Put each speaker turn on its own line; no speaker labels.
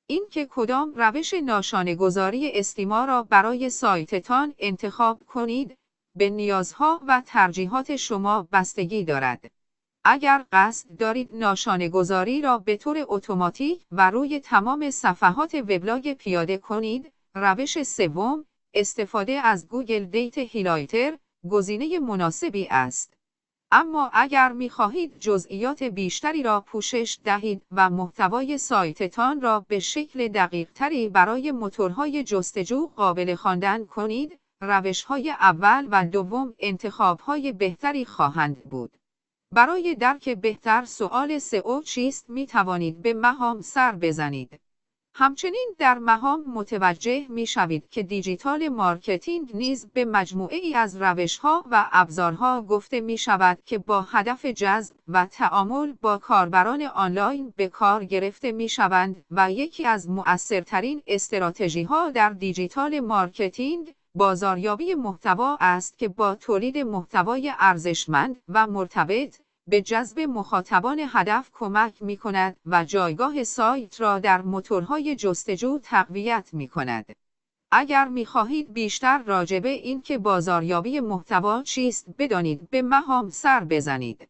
اینکه کدام روش نشانه‌گذاری استیما را برای سایتتان انتخاب کنید، به نیازها و ترجیحات شما بستگی دارد. اگر قصد دارید نشانه‌گذاری را به طور اتوماتیک و روی تمام صفحات وبلاگ پیاده کنید، روش سوم، استفاده از گوگل دیت هایلایتر، گزینه مناسبی است. اما اگر می‌خواهید جزئیات بیشتری را پوشش دهید و محتوای سایتتان را به شکل دقیق‌تری برای موتورهای جستجو قابل خواندن کنید، روش‌های اول و دوم انتخاب‌های بهتری خواهند بود. برای درک بهتر سؤال سئو چیست می‌توانید به مهام سر بزنید. همچنین در مهام متوجه می‌شوید که دیجیتال مارکتینگ نیز به مجموعه‌ای از روش‌ها و ابزارها گفته می‌شود که با هدف جذب و تعامل با کاربران آنلاین به کار گرفته می‌شوند و یکی از مؤثرترین استراتژی‌ها در دیجیتال مارکتینگ بازاریابی محتوا است که با تولید محتوای ارزشمند و مرتبط به جذب مخاطبان هدف کمک می‌کند و جایگاه سایت را در موتورهای جستجو تقویت می‌کند. اگر می‌خواهید بیشتر راجع به اینکه بازاریابی محتوا چیست بدانید، به مهام سر بزنید.